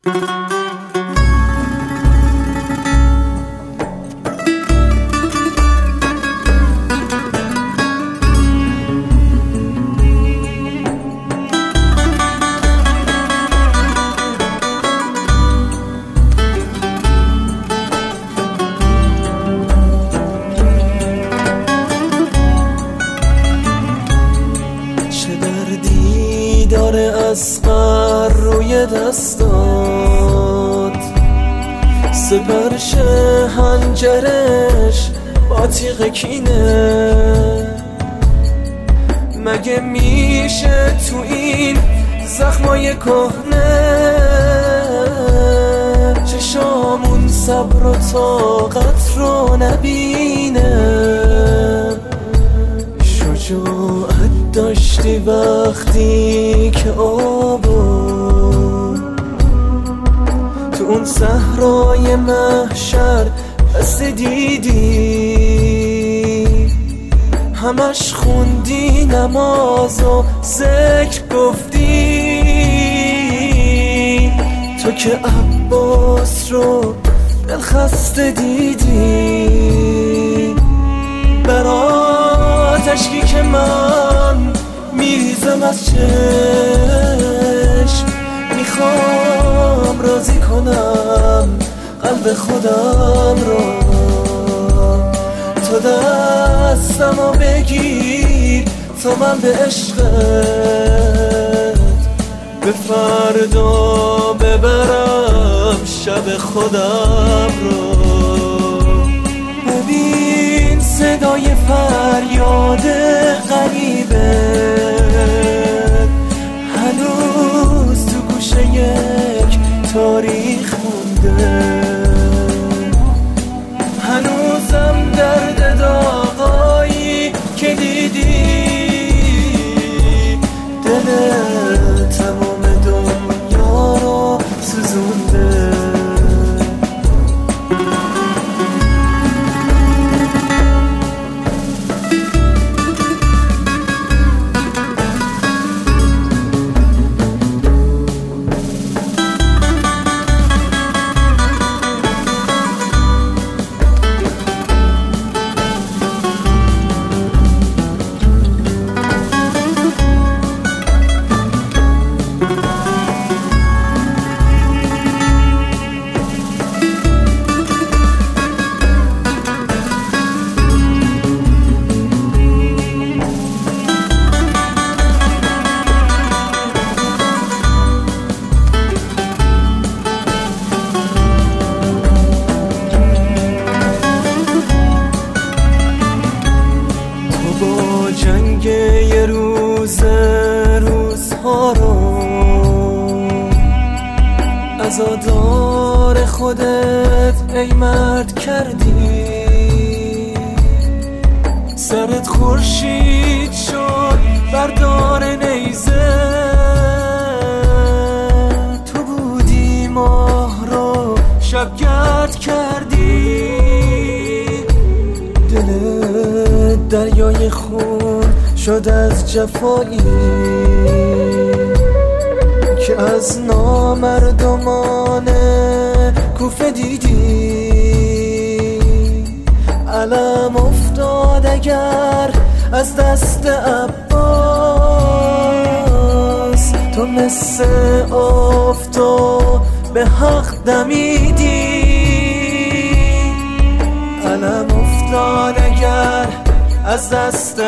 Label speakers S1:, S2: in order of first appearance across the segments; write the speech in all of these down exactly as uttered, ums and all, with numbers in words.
S1: اصغر روی دستات، سپرش هنجرش با تیغ کینه. مگه میشه تو این زخمای کهنه چشامون صبر و طاقت رو نبینه؟ شجاعت داشتی وقتی که آبو تو اون صحرای محشر بس دیدی، همش خوندی نماز و ذکر گفتی. تو که عباس رو دلخسته دیدی، برات اشکی که من میریزم از چشم، میخوام راضی کنم قلب خودم رو. تو دستمو بگیر تا من به عشقت به فردا ببرم شب خودم رو. ببین صدای فریاد غریبه هنوز تو گوشه یک تاریخ مونده، هنوزم درد داغایی که دیدی دل تمام دنیا رو سوزونده. جنگ یه روز روزها رو عزادار خودت ای مرد کردی، سرت خورشید شد بردار نیزه. تو بودی ماه رو شبگرد کردی، دلت دریای خون شد از جفایی که از نامردمان کوفه دیدی. علم افتاد اگر از دست عباس، تو مثل آفتاب به حق دمیدی. علم افتاد اگر از دست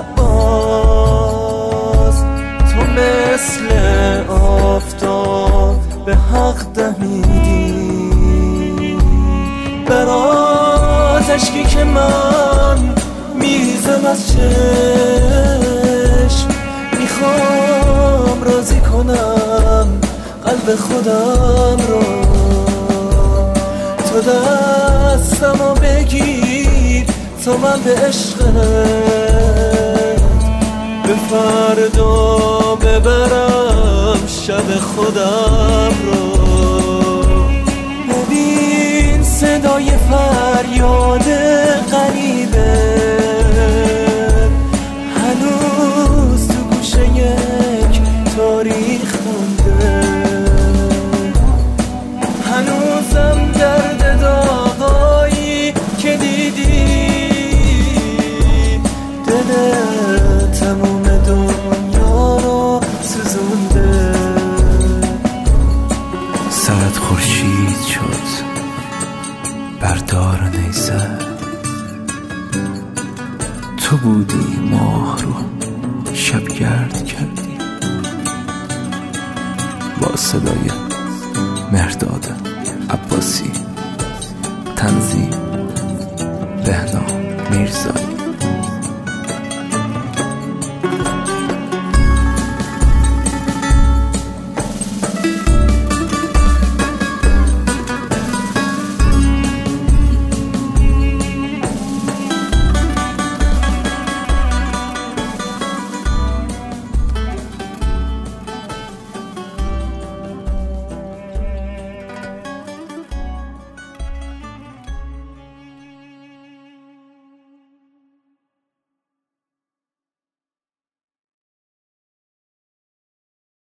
S1: عباس، تو مثل آفتاب به حق دمیدی. برات اشکی که من میریزم از چشم، میخوام راضی کنم قلب خودم رو. تو دستمو بگیر تا من به عشقت به فردا ببرم شب خودم رو. ببین صدای فریاد غریبه هنوز تو گوشه یک تاریخ مونده، بردار نیزه تو بودی، ماه رو شبگرد کردی با صدای مهرداد عباسی، تنظیم بهنام میرزایی.